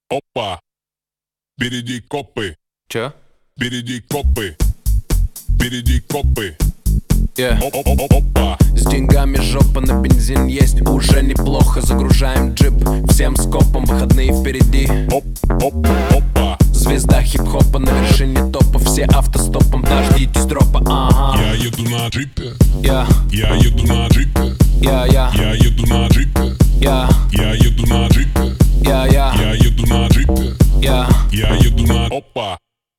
Опа, впереди копы, Чё? впереди копы, впереди копы. Yeah. Опа, С деньгами жопа, на бензин есть уже неплохо. Загружаем джип всем скопом, выходные впереди. опа. Звезда хип-хопа на вершине топа, все автостопом, дождитесь дропа. Ага. Я еду на джипе, Я еду на джипе, я еду на джипе, я еду на джипе, я еду на джипе, я еду на. Опа,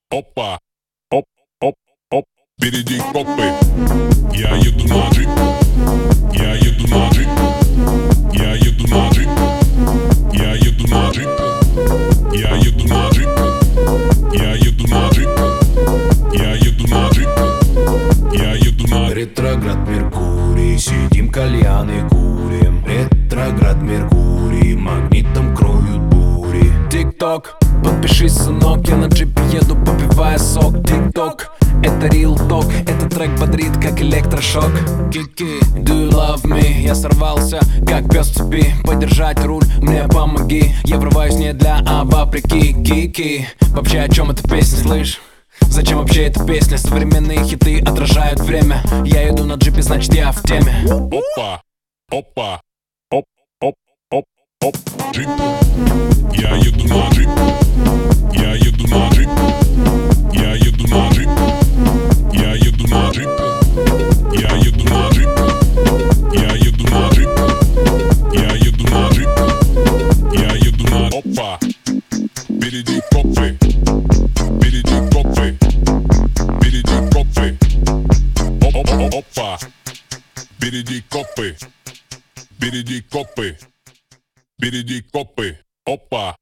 оп, впереди копы. Я еду на джипе, еду на джипе, еду на джипе, еду на джипе, еду на джипе, еду на джипе, еду на джипе, еду на. Ретроград Меркурий, сидим кальяны курим. Ретроград Меркурий, магнитом кроют бури. Тик-ток, подпишись, сынок, я на джипе еду, попивая сок. Тик-ток, это real talk, этот трек бодрит, как электрошок. Кики, do you love me? Я сорвался, как пес цепи, подержать руль, мне помоги. Я врываюсь не для вопреки. Кики, вообще о чем эта песня, слышь? Зачем вообще эта песня? Современные хиты отражают время. Я иду на джипе, значит я в теме. Опа, оп, джип. Я еду на джипе, еду на джипе, еду на джипе, еду на джипе, еду на джипе, еду на джипе, еду на джипе, еду на. Опа, впереди копы, впереди копы, впереди копы. Опа, впереди копы, впереди копы, впереди копы. Опа.